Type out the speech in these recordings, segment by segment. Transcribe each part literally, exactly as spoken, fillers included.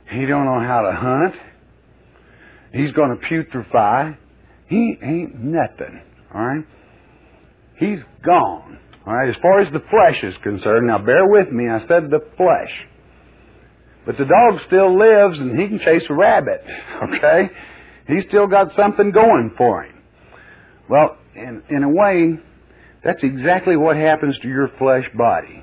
He don't know how to hunt. He's going to putrefy. He ain't nothing. All right? He's gone. All right? As far as the flesh is concerned, now bear with me, I said the flesh. But the dog still lives and he can chase a rabbit. Okay? He's still got something going for him. Well, in, in a way, that's exactly what happens to your flesh body.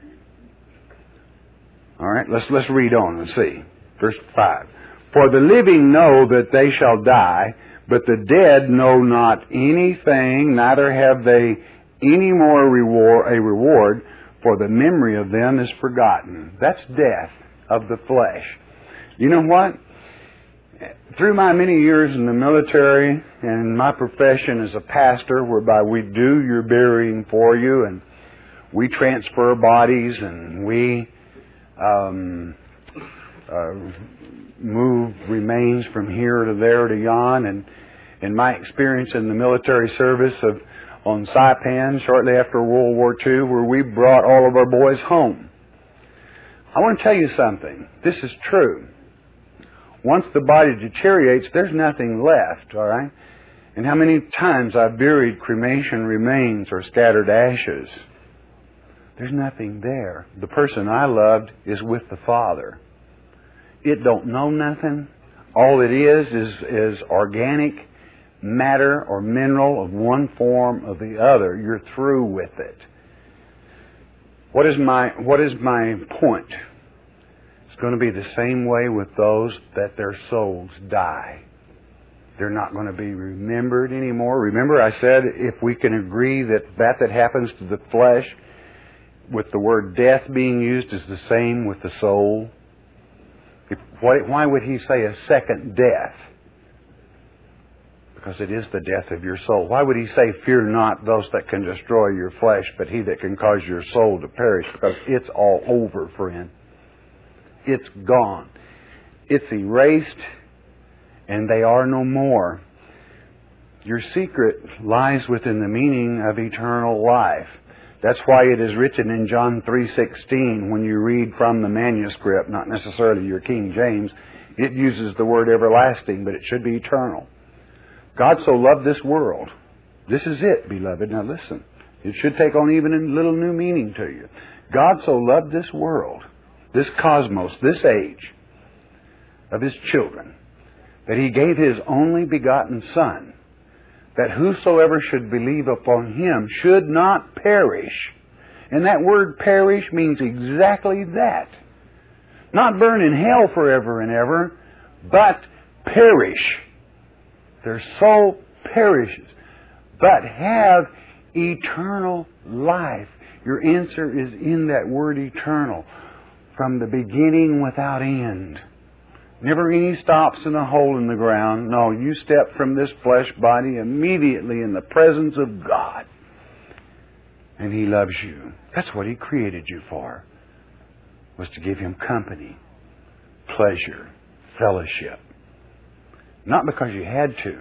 All right? Let's, let's read on and see. Verse five. For the living know that they shall die, but the dead know not anything, neither have they any more reward, a reward, for the memory of them is forgotten. That's death of the flesh. You know what? Through my many years in the military and my profession as a pastor, whereby we do your burying for you and we transfer bodies and we um, uh, move remains from here to there to yon, and in my experience in the military service of on Saipan shortly after World War Two, where we brought all of our boys home. I want to tell you something. This is true. Once the body deteriorates, there's nothing left, all right? And how many times I've buried cremation remains or scattered ashes. There's nothing there. The person I loved is with the Father. It don't know nothing. All it is is, is organic matter or mineral of one form or the other. You're through with it. What is my, what is my point? It's going to be the same way with those that their souls die. They're not going to be remembered anymore. Remember I said if we can agree that that that happens to the flesh with the word death being used is the same with the soul. If, why, why would he say a second death? Because it is the death of your soul. Why would he say, fear not those that can destroy your flesh, but he that can cause your soul to perish? Because it's all over, friend. It's gone. It's erased, and they are no more. Your secret lies within the meaning of eternal life. That's why it is written in John three sixteen, when you read from the manuscript, not necessarily your King James, it uses the word everlasting, but it should be eternal. God so loved this world. This is it, beloved. Now listen. It should take on even a little new meaning to you. God so loved this world, this cosmos, this age of His children, that He gave His only begotten Son, that whosoever should believe upon Him should not perish. And that word perish means exactly that. Not burn in hell forever and ever, but perish. Their soul perishes, but have eternal life. Your answer is in that word eternal. From the beginning without end. Never any stops in a hole in the ground. No, you step from this flesh body immediately in the presence of God. And He loves you. That's what He created you for. Was to give Him company, pleasure, fellowship. Not because you had to,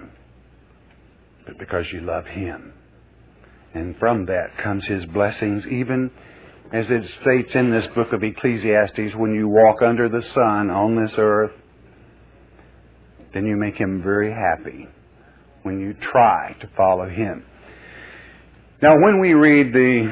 but because you love Him. And from that comes His blessings, even as it states in this book of Ecclesiastes, when you walk under the sun on this earth, then you make Him very happy when you try to follow Him. Now, when we read the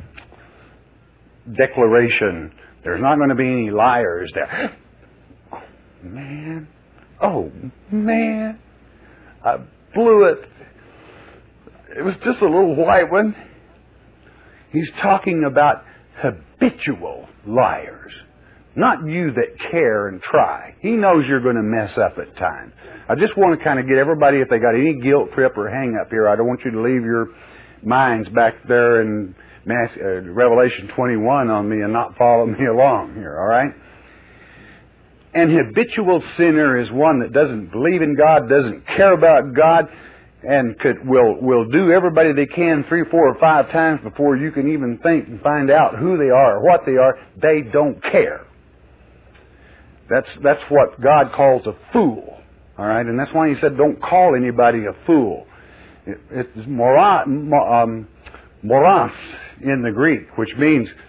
declaration, there's not going to be any liars there. Oh, man. Oh, man. I blew it. It was just a little white one. He's talking about habitual liars. Not you that care and try. He knows you're going to mess up at times. I just want to kind of get everybody, if they got any guilt trip or hang up here, I don't want you to leave your minds back there in Revelation twenty-one on me and not follow me along here, all right? An habitual sinner is one that doesn't believe in God, doesn't care about God, and could will will do everybody they can three, four, or five times before you can even think and find out who they are or what they are. They don't care. That's that's what God calls a fool. All right, and that's why He said, "Don't call anybody a fool." It, it's mora, um, moros in the Greek, which means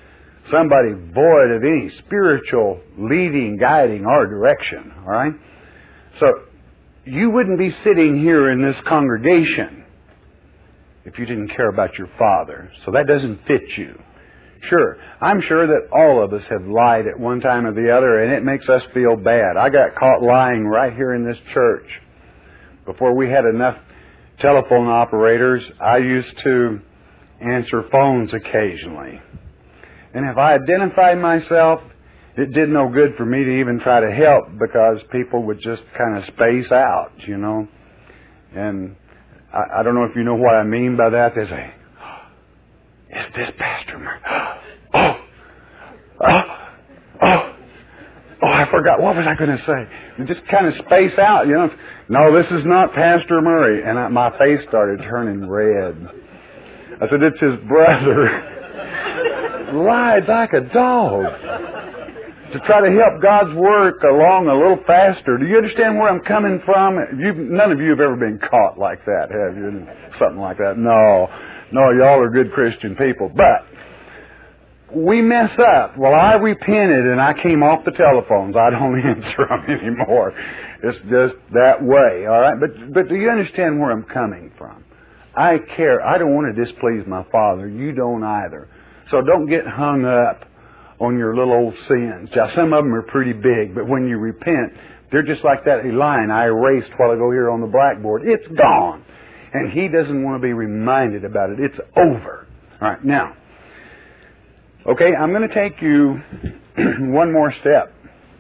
somebody void of any spiritual leading, guiding, or direction. All right? So, you wouldn't be sitting here in this congregation if you didn't care about your Father. So that doesn't fit you. Sure, I'm sure that all of us have lied at one time or the other, and it makes us feel bad. I got caught lying right here in this church. Before we had enough telephone operators, I used to answer phones occasionally. And if I identified myself, it did no good for me to even try to help, because people would just kind of space out, you know. And I, I don't know if you know what I mean by that. They say, "Is this Pastor Murray? Oh, oh, oh, oh, I forgot. What was I going to say?" You just kind of space out, you know. "No, this is not Pastor Murray." And I, my face started turning red. I said, "It's his brother." Lied like a dog to try to help God's work along a little faster. Do you understand where I'm coming from? You've, none of you have ever been caught like that, have you? Something like that. No. No, y'all are good Christian people. But we mess up. Well, I repented and I came off the telephones. I don't answer them anymore. It's just that way, all right? But, but do you understand where I'm coming from? I care. I don't want to displease my Father. You don't either. So don't get hung up on your little old sins. Now, some of them are pretty big, but when you repent, they're just like that line I erased while ago here on the blackboard. It's gone. And He doesn't want to be reminded about it. It's over. All right, now, okay, I'm going to take you one more step.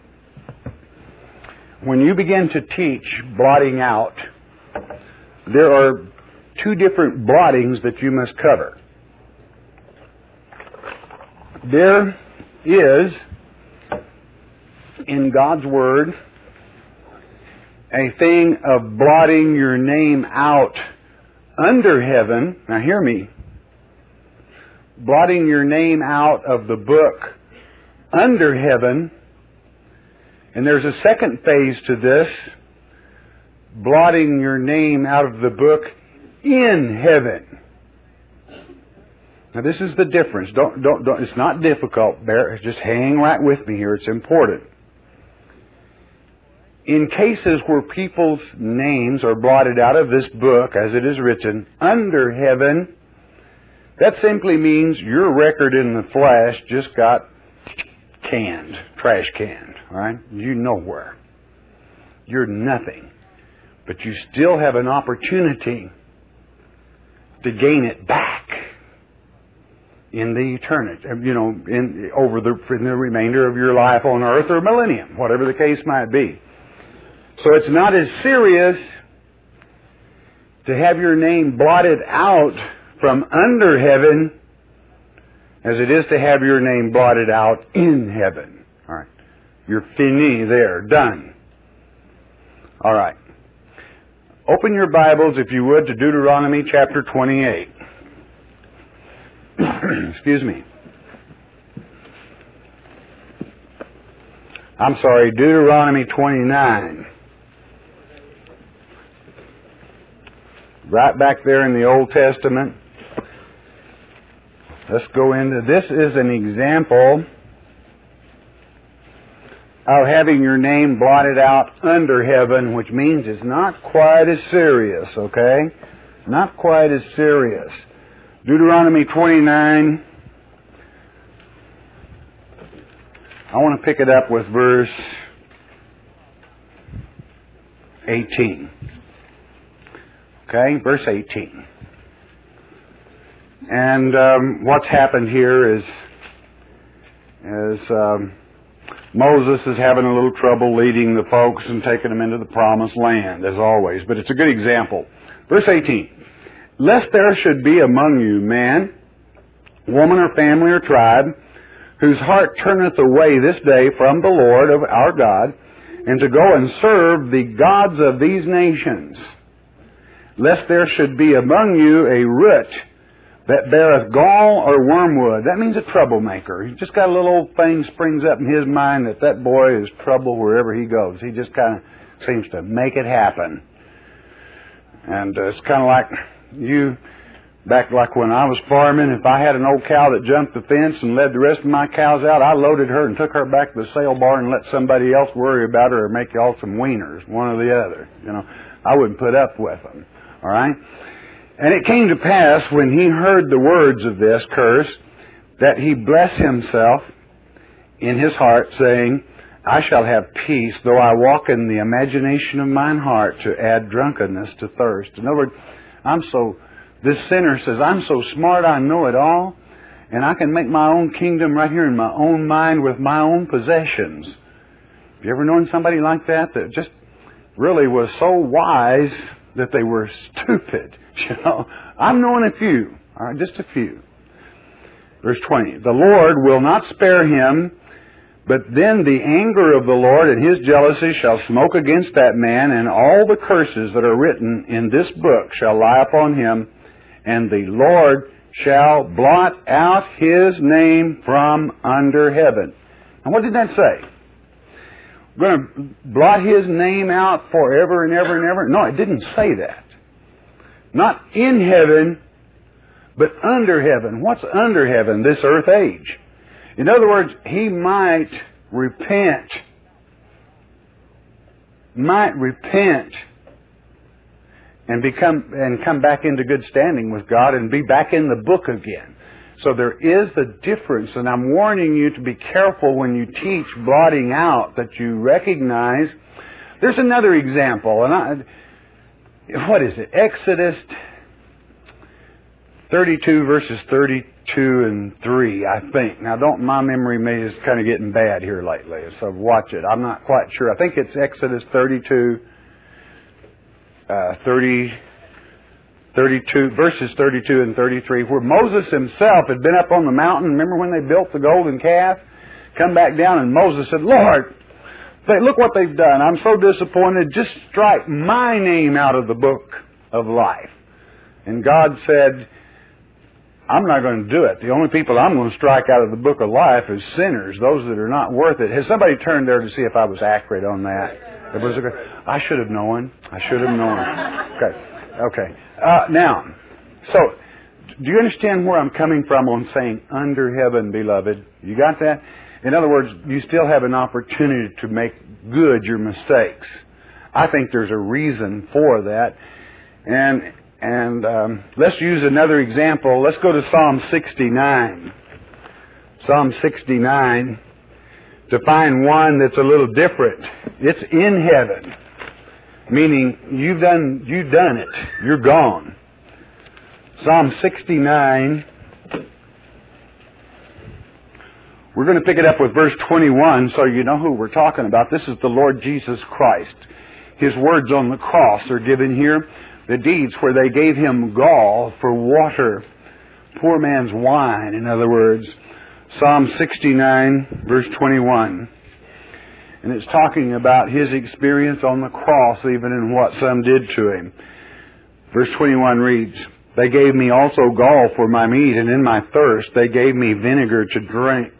When you begin to teach blotting out, there are two different blottings that you must cover. There is, in God's Word, a thing of blotting your name out under heaven. Now hear me. Blotting your name out of the book under heaven. And there's a second phase to this. Blotting your name out of the book in heaven. Now this is the difference. Don't, don't, don't, it's not difficult. Bear, just hang right with me here. It's important. In cases where people's names are blotted out of this book, as it is written, under heaven, that simply means your record in the flesh just got canned, trash canned, all right? You nowhere. You're nothing. But you still have an opportunity to gain it back in the eternity, you know, in over the in the remainder of your life on earth or millennium, whatever the case might be. So it's not as serious to have your name blotted out from under heaven as it is to have your name blotted out in heaven. All right. You're fini there. Done. All right. Open your Bibles, if you would, to Deuteronomy chapter twenty-eight. Excuse me. I'm sorry, Deuteronomy twenty-nine. Right back there in the Old Testament. Let's go into, this is an example of having your name blotted out under heaven, which means it's not quite as serious, okay? Not quite as serious. Deuteronomy twenty-nine. I want to pick it up with verse eighteen. Okay, verse eighteen. And um, what's happened here is, is um, Moses is having a little trouble leading the folks and taking them into the promised land, as always. But it's a good example. Verse eighteen. Lest there should be among you man, woman, or family, or tribe, whose heart turneth away this day from the Lord of our God, and to go and serve the gods of these nations. Lest there should be among you a root that beareth gall or wormwood. That means a troublemaker. He's just got a little old thing springs up in his mind that that boy is trouble wherever he goes. He just kind of seems to make it happen. And uh, it's kind of like you Back like when I was farming, if I had an old cow that jumped the fence and led the rest of my cows out, I loaded her and took her back to the sale barn and let somebody else worry about her or make y'all some wieners, one or the other. You know, I wouldn't put up with them. All right? And it came to pass when he heard the words of this curse that he blessed himself in his heart, saying, I shall have peace, though I walk in the imagination of mine heart to add drunkenness to thirst. In other words, I'm so, this sinner says, I'm so smart I know it all, and I can make my own kingdom right here in my own mind with my own possessions. Have you ever known somebody like that that just really was so wise that they were stupid? You know, I'm knowing a few, all right, just a few. Verse twenty, the Lord will not spare him, but then the anger of the Lord and his jealousy shall smoke against that man, and all the curses that are written in this book shall lie upon him, and the Lord shall blot out his name from under heaven. Now what did that say? We're going to blot his name out forever and ever and ever? No, it didn't say that. Not in heaven, but under heaven. What's under heaven? This earth age. In other words, he might repent. Might repent and become and come back into good standing with God and be back in the book again. So there is the difference, and I'm warning you to be careful when you teach blotting out, that you recognize. There's another example, and I, what is it? Exodus thirty-two, verses thirty-two and three, I think. Now, don't my memory may is kind of getting bad here lately, so watch it. I'm not quite sure. I think it's Exodus thirty-two, uh, thirty, thirty-two, verses thirty-two and thirty-three, where Moses himself had been up on the mountain. Remember when they built the golden calf? Come back down, and Moses said, Lord, they, look what they've done. I'm so disappointed. Just strike my name out of the book of life. And God said, I'm not going to do it. The only people I'm going to strike out of the book of life is sinners, those that are not worth it. Has somebody turned there to see if I was accurate on that? It was a, I should have known. I should have known. Okay. Okay. Uh, now, so, do you understand where I'm coming from on saying under heaven, beloved? You got that? In other words, you still have an opportunity to make good your mistakes. I think there's a reason for that. And and um, let's use another example. Let's go to Psalm sixty-nine. Psalm sixty-nine, to find one that's a little different. It's in heaven, meaning you've done you've done it. You're gone. Psalm sixty-nine. We're going to pick it up with verse twenty-one, so you know who we're talking about. This is the Lord Jesus Christ. His words on the cross are given here. The deeds where they gave him gall for water, poor man's wine, in other words. Psalm sixty-nine, verse twenty-one. And it's talking about his experience on the cross, even in what some did to him. Verse twenty-one reads, they gave me also gall for my meat, and in my thirst they gave me vinegar to drink.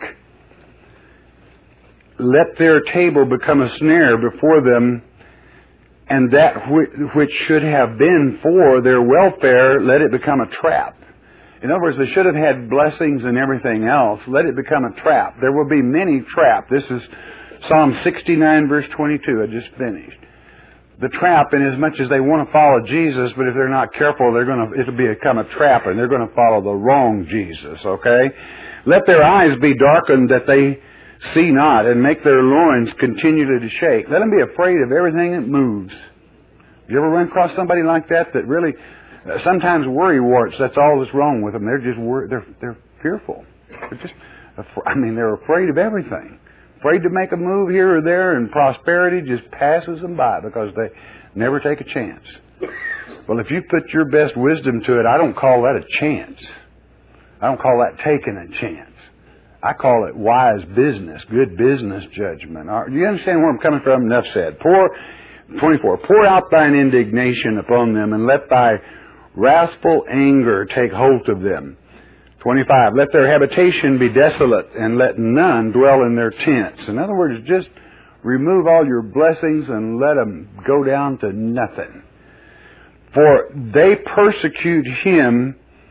Let their table become a snare before them, and that which should have been for their welfare, let it become a trap. In other words, they should have had blessings and everything else. Let it become a trap. There will be many traps. This is Psalm sixty-nine, verse twenty-two. I just finished. The trap, in as much as they want to follow Jesus, but if they're not careful, they're going to, it'll become a trap, and they're going to follow the wrong Jesus, okay? Let their eyes be darkened that they see not, and make their loins continually to shake. Let them be afraid of everything that moves. You ever run across somebody like that that really, uh, sometimes worry warts, that's all that's wrong with them. They're just wor- they're they're fearful. They're just, af- I mean, they're afraid of everything. Afraid to make a move here or there, and prosperity just passes them by because they never take a chance. Well, if you put your best wisdom to it, I don't call that a chance. I don't call that taking a chance. I call it wise business, good business judgment. Do you understand where I'm coming from? Enough said. Pour, twenty-four, pour out thine indignation upon them, and let thy wrathful anger take hold of them. twenty-five, let their habitation be desolate, and let none dwell in their tents. In other words, just remove all your blessings and let them go down to nothing. For they persecute him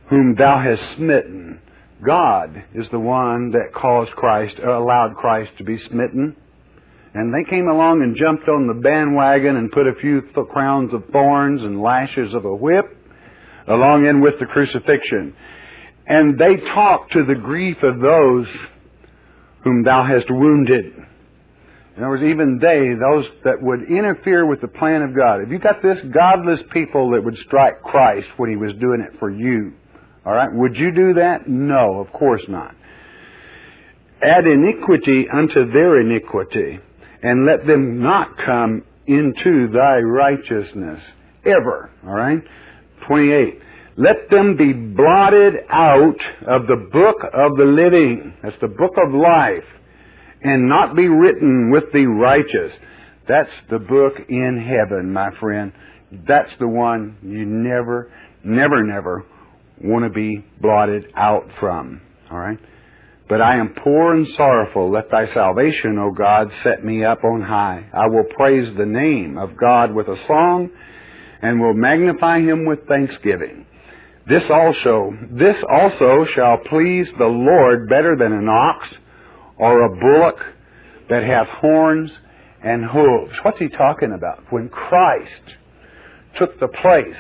whom thou hast smitten. God is the one that caused Christ, uh, allowed Christ to be smitten. And they came along and jumped on the bandwagon and put a few th- crowns of thorns and lashes of a whip along in with the crucifixion. And they talked to the grief of those whom thou hast wounded. In other words, even they, those that would interfere with the plan of God. If you got this godless people that would strike Christ when He was doing it for you, all right, would you do that? No, of course not. Add iniquity unto their iniquity, and let them not come into thy righteousness ever. All right? twenty-eight. Let them be blotted out of the book of the living. That's the book of life. And not be written with the righteous. That's the book in heaven, my friend. That's the one you never, never, never want to be blotted out from. All right? But I am poor and sorrowful. Let thy salvation, O God, set me up on high. I will praise the name of God with a song, and will magnify Him with thanksgiving. This also, this also shall please the Lord better than an ox or a bullock that hath horns and hooves. What's he talking about? When Christ took the place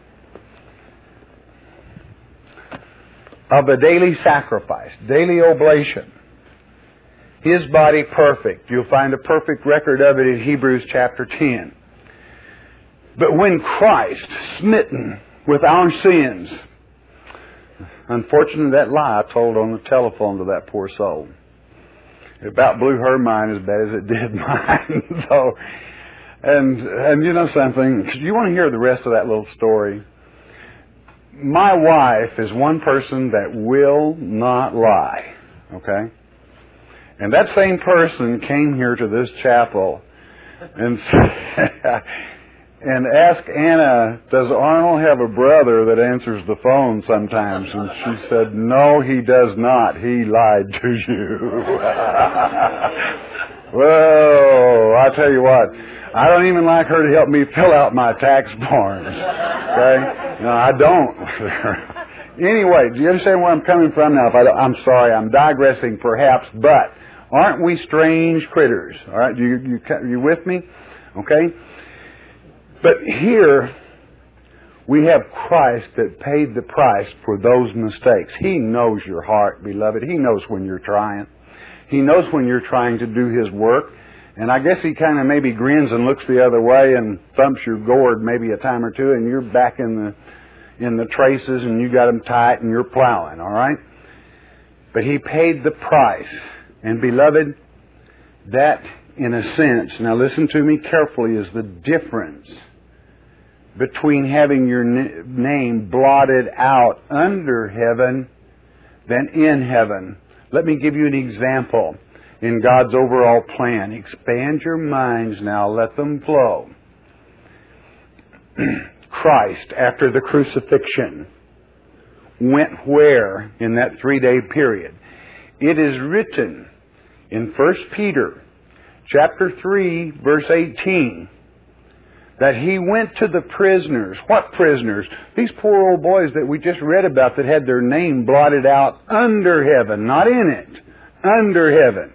of a daily sacrifice, daily oblation, His body perfect. You'll find a perfect record of it in Hebrews chapter ten. But when Christ, smitten with our sins, unfortunately that lie I told on the telephone to that poor soul. It about blew her mind as bad as it did mine. so, and and you know something, you want to hear the rest of that little story? My wife is one person that will not lie, okay? And that same person came here to this chapel and and asked Anna, does Arnold have a brother that answers the phone sometimes? And she said, no, he does not. He lied to you. Well, I tell you what, I don't even like her to help me fill out my tax forms. Okay? No, I don't. Anyway, do you understand where I'm coming from now? If I don't, I'm sorry, I'm digressing perhaps, but aren't we strange critters? All right, you you you with me? Okay. But here we have Christ that paid the price for those mistakes. He knows your heart, beloved. He knows when you're trying. He knows when you're trying to do His work. And I guess He kind of maybe grins and looks the other way and thumps your gourd maybe a time or two, and you're back in the in the traces and you got them tight and you're plowing, all right? But He paid the price. And beloved, that in a sense, now listen to me carefully, is the difference between having your name blotted out under heaven than in heaven. Let me give you an example in God's overall plan. Expand your minds now, let them flow. Christ, after the crucifixion, went where in that three-day period? It is written in First Peter chapter three, verse eighteen, that He went to the prisoners. What prisoners? These poor old boys that we just read about that had their name blotted out under heaven, not in it, under heaven.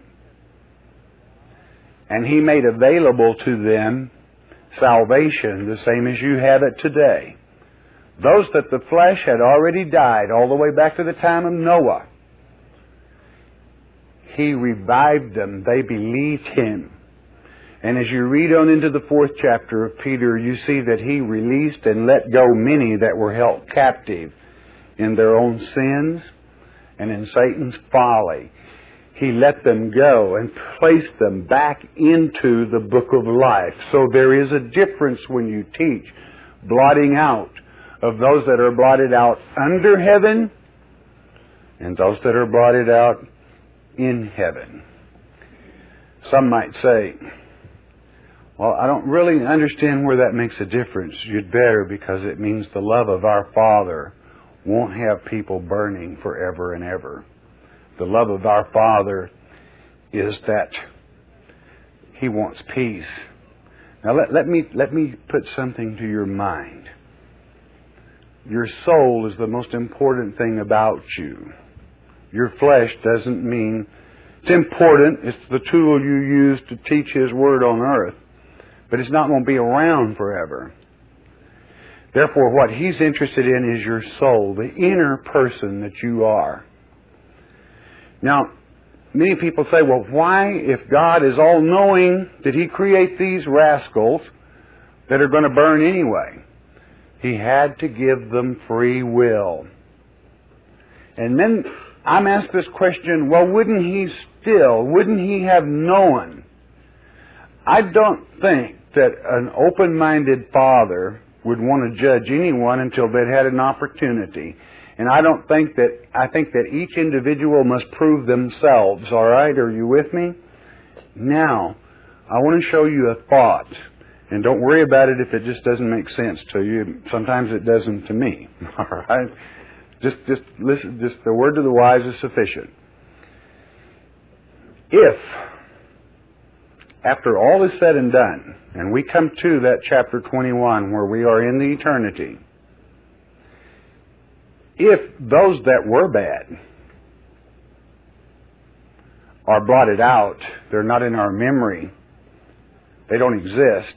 And He made available to them salvation the same as you have it today. Those that the flesh had already died all the way back to the time of Noah, He revived them. They believed Him. And as you read on into the fourth chapter of Peter, you see that He released and let go many that were held captive in their own sins and in Satan's folly. He let them go and placed them back into the book of life. So there is a difference when you teach blotting out of those that are blotted out under heaven and those that are blotted out in heaven. Some might say, well, I don't really understand where that makes a difference. You'd better, because it means the love of our Father won't have people burning forever and ever. The love of our Father is that He wants peace. Now let, let me let me put something to your mind. Your soul is the most important thing about you. Your flesh doesn't mean... It's important. It's the tool you use to teach His Word on earth. But it's not going to be around forever. Therefore, what He's interested in is your soul, the inner person that you are. Now, many people say, well, why, if God is all-knowing, did He create these rascals that are going to burn anyway? He had to give them free will. And then I'm asked this question, well, wouldn't He still, wouldn't He have known? I don't think that an open-minded Father would want to judge anyone until they'd had an opportunity. And I don't think that, I think that each individual must prove themselves, all right? Are you with me? Now, I want to show you a thought. And don't worry about it if it just doesn't make sense to you. Sometimes it doesn't to me, all right? Just, just listen, just the word of the wise is sufficient. If, after all is said and done, and we come to that chapter twenty-one where we are in the eternity, if those that were bad are blotted out, they're not in our memory, they don't exist,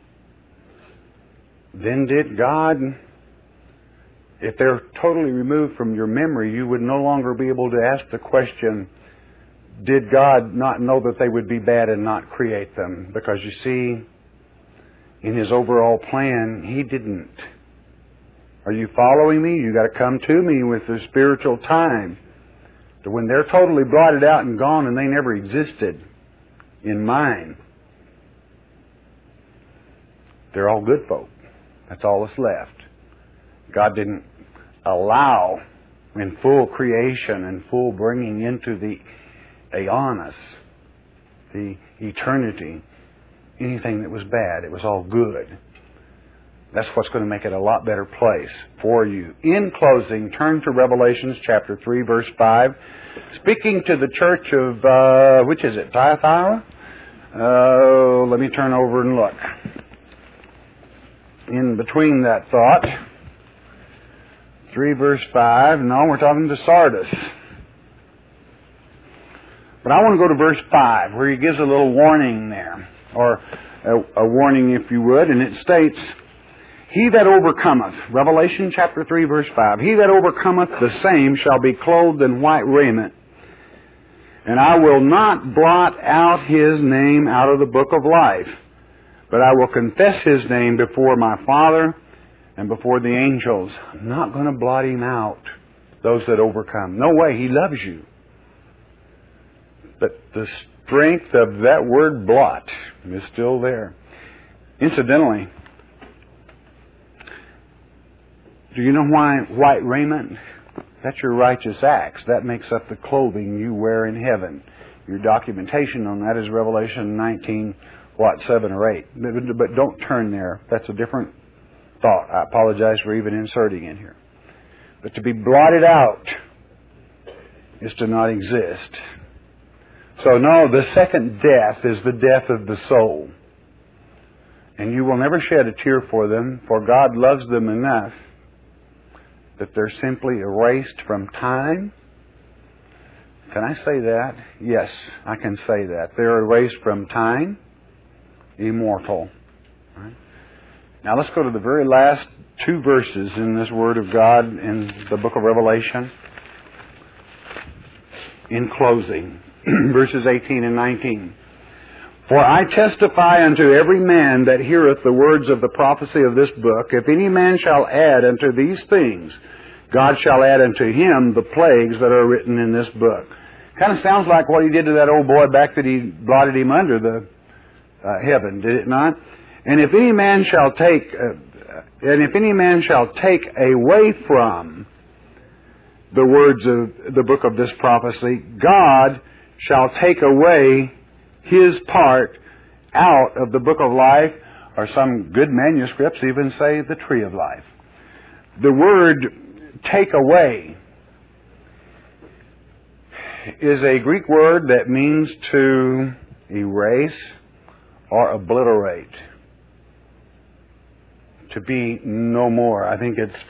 then did God, if they're totally removed from your memory, you would no longer be able to ask the question, did God not know that they would be bad and not create them? Because you see, in His overall plan, He didn't. Are you following me? You got to come to me with the spiritual time. So when they're totally blotted out and gone and they never existed in mine, they're all good folk. That's all that's left. God didn't allow in full creation and full bringing into the aeonis, the eternity, anything that was bad. It was all good. That's what's going to make it a lot better place for you. In closing, turn to Revelations chapter three, verse five. Speaking to the church of, uh, which is it, Thyatira? Uh, let me turn over and look. In between that thought, three, verse five. No, we're talking to Sardis. But I want to go to verse five, where he gives a little warning there, or a, a warning, if you would, and it states, He that overcometh, Revelation chapter three, verse five, He that overcometh, the same shall be clothed in white raiment, and I will not blot out his name out of the book of life, but I will confess his name before my Father and before the angels. I'm not going to blot him out, those that overcome. No way, he loves you. But the strength of that word blot is still there. Incidentally, do you know why white raiment? That's your righteous acts. That makes up the clothing you wear in heaven. Your documentation on that is Revelation nineteen, what, seven or eight. But, but don't turn there. That's a different thought. I apologize for even inserting in here. But to be blotted out is to not exist. So no, the second death is the death of the soul. And you will never shed a tear for them, for God loves them enough that they're simply erased from time. Can I say that? Yes, I can say that. They're erased from time, immortal. Right? Now let's go to the very last two verses in this Word of God in the book of Revelation. In closing, verses eighteen and nineteen. For I testify unto every man that heareth the words of the prophecy of this book, if any man shall add unto these things, God shall add unto him the plagues that are written in this book. Kind of sounds like what he did to that old boy back that he blotted him under the uh, heaven, did it not? And if any man shall take, uh, and if any man shall take away from the words of the book of this prophecy, God shall take away his part out of the book of life, or some good manuscripts even say the tree of life. The word take away is a Greek word that means to erase or obliterate. To be no more. I think it's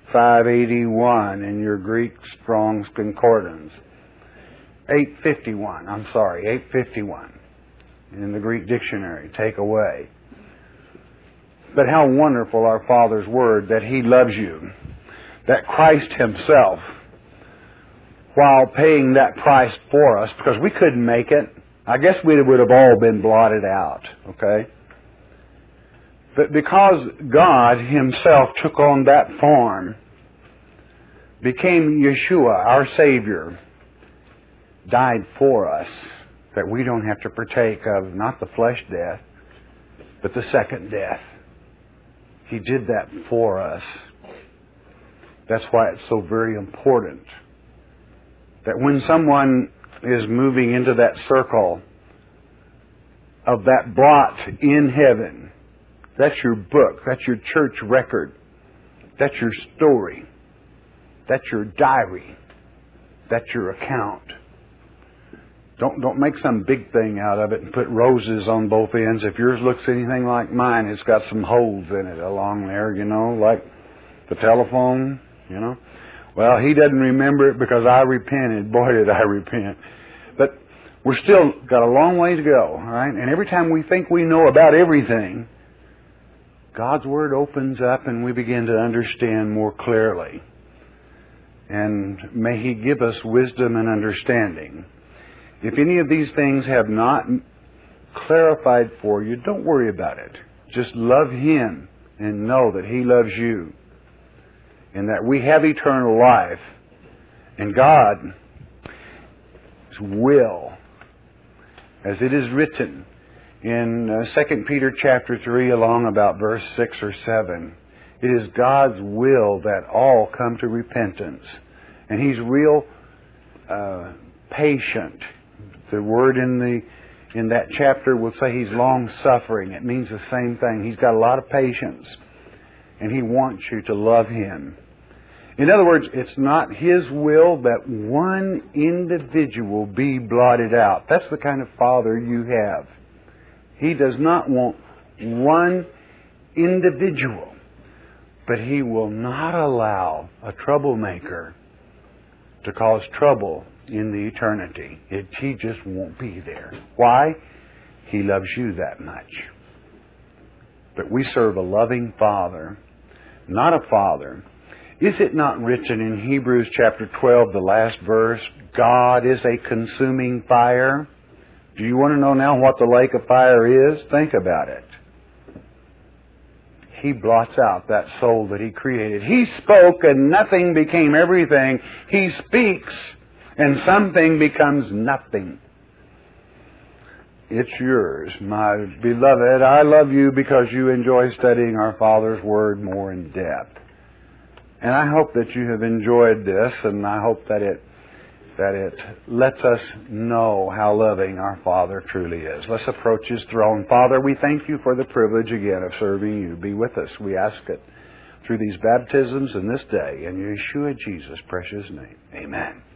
five eighty-one in your Greek Strong's Concordance. eight fifty-one, I'm sorry, eight fifty-one in the Greek dictionary, take away. But how wonderful our Father's Word, that He loves you. That Christ Himself, while paying that price for us, because we couldn't make it, I guess we would have all been blotted out, okay? But because God Himself took on that form, became Yeshua, our Savior, died for us, that we don't have to partake of not the flesh death, but the second death. He did that for us. That's why it's so very important that when someone is moving into that circle of that blot in heaven, that's your book, that's your church record, that's your story, that's your diary, that's your account. Don't don't make some big thing out of it and put roses on both ends. If yours looks anything like mine, it's got some holes in it along there, you know, like the telephone, you know. Well, he doesn't remember it because I repented. Boy, did I repent. But we're still got a long way to go, all right? And every time we think we know about everything, God's Word opens up and we begin to understand more clearly. And may He give us wisdom and understanding. If any of these things have not clarified for you, don't worry about it. Just love Him and know that He loves you and that we have eternal life. And God's will, as it is written in uh, Second Peter chapter three, along about verse six or seven, it is God's will that all come to repentance. And He's real uh, patient. The word in the in that chapter will say He's long-suffering. It means the same thing. He's got a lot of patience. And He wants you to love Him. In other words, it's not His will that one individual be blotted out. That's the kind of Father you have. He does not want one individual. But He will not allow a troublemaker to cause trouble in the eternity. It, he just won't be there. Why? He loves you that much. But we serve a loving Father, not a Father. Is it not written in Hebrews chapter twelve, the last verse, God is a consuming fire? Do you want to know now what the lake of fire is? Think about it. He blots out that soul that He created. He spoke and nothing became everything. He speaks and something becomes nothing. It's yours, my beloved. I love you because you enjoy studying our Father's Word more in depth. And I hope that you have enjoyed this, and I hope that it that it lets us know how loving our Father truly is. Let's approach His throne. Father, we thank you for the privilege again of serving you. Be with us. We ask it through these baptisms and this day. In Yeshua Jesus' precious name. Amen.